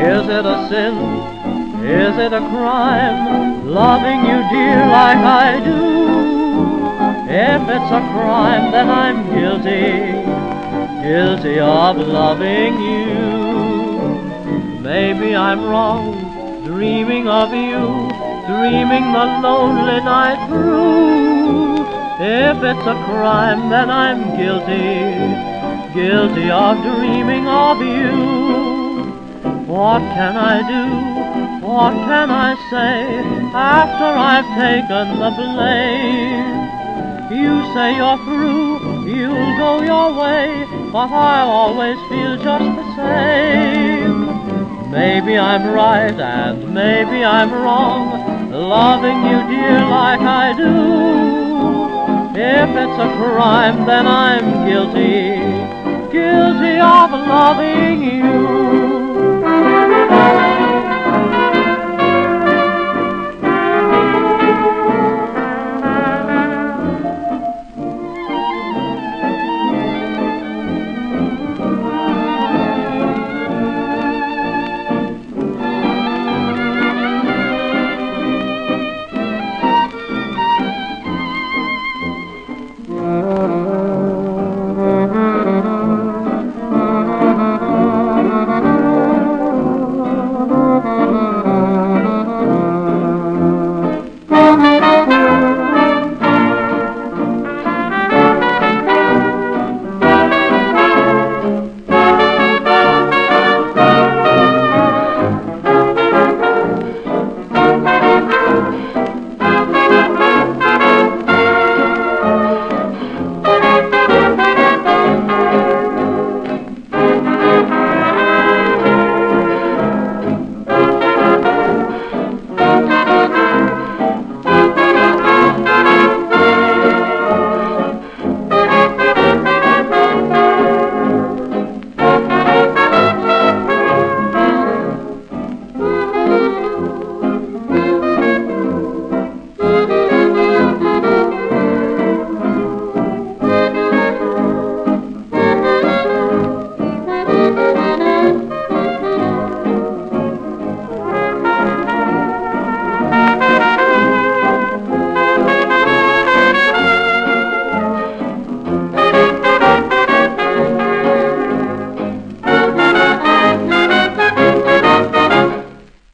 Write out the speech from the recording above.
Is it a sin? Is it a crime? Loving you, dear, like I do. If it's a crime, then I'm guilty of loving you. Maybe I'm wrong, dreaming of you, dreaming the lonely night through. If it's a crime, then I'm guilty of dreaming of you. What can I do? What can I say after I've taken the blame? You say you're through, you'll go your way, but I'll always feel just the same. Maybe I'm right and maybe I'm wrong, loving you, dear, like I do. If it's a crime, then I'm guilty of loving you.